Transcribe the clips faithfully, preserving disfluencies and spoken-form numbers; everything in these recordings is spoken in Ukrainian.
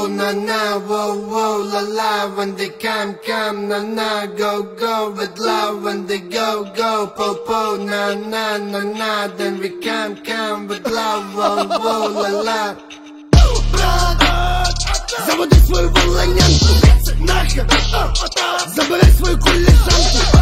po, na na, wow, wow, la la. When they come, come, na na, go, go. With love when they go, go. Po, po, na na, na na. Then we come, come with love, wow, wow, la la. Заводи свою волонянку, нахер, забери свою коліжанку.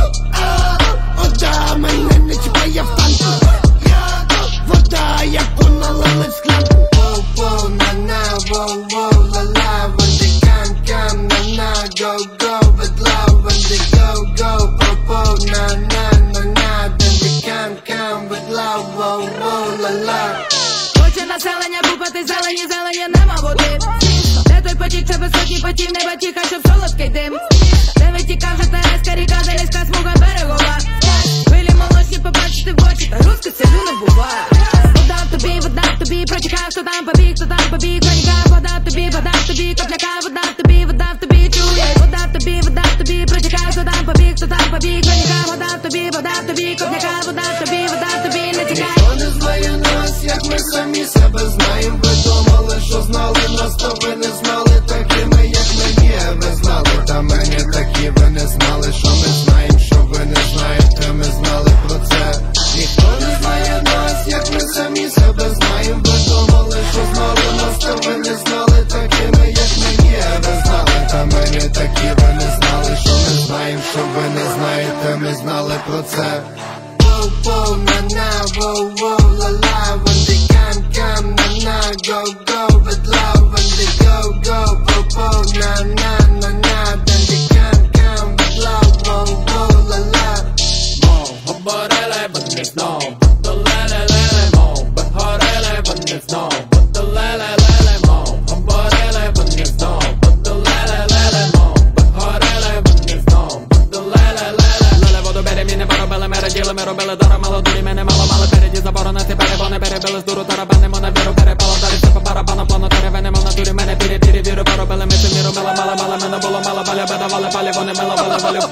Ода, мене не чіпає в танку. Вода, яку налили в склянку. Po, po, na na, wow, wow, la la. When they come, come, na na, go, go. With love when they go, go. Po, po, na na, na na. Then we come, come with love, wow, wow, la la. Хоче населення купати зелені, зелені нема води. Де той потік, це високий потік, не батік, а щоб солодкий дим. Де витікав вже Терезька ріка, де низька смуга берегова. Хвилі молочні побачити в очі, та руски селю не буває. Вода в тобі, вода в тобі, протікає, хто там побіг, хто там побіг, коніка. Вода в тобі, вода в тобі, копляка, вода в тобі, вода в тобі, чує. Вода в тобі, вода в тобі, протікає, хто там побіг, хто там побіг, коніка. Вода в тобі, вода в тобі, копляка, вода в тобі, вода в тобі, не тікай. Ніхто не знає нас, як ми самі себе знаєм. Ви думали, що знали нас, то ви не знали такими, як ми є. Ви знали, та ми не такі, ви не знали, що ми знаєм, що ви не знаєте, ми знали про це. Ніхто не знає нас, як ми самі себе знаєм. Ви думали, що знали нас, то ви не знали такими, як ми є. Ви знали, та ми не такі, ви не знали, що ми знаєм, що ви не знаєте, ми знали про це. Po, po, na na, wow, wow, la la. When they come, come, na na, go, go. With love when they go, go. Po, po, na na, na na. Then they come, come with love, wow, wow, la la. Mo, hobbarele, but it's no. The lele lele mo, but horele, but it's no. But the lele lele mo, hobbarele, but it's no. But the lele lele mo, but horele, but it's no. But the lele lele lele воду бери, мені поробили, ми раділи, ми робили дара, мало дурі, мене мало мали переді заборонити перебони, перебили з дуру тарабанимо на віру, перепало далі все по барабану, плану теревенимо в натурі, мене пірі, пірі, віру, поробили, ми цю міру, мила, мала, мала, мене було мало, паля, бедавали, палі, вони мила, вали, валю.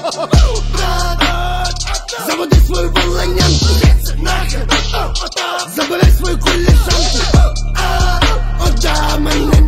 Заводи свою волонянку, нахер, забери свою коліжанку. Ода, мене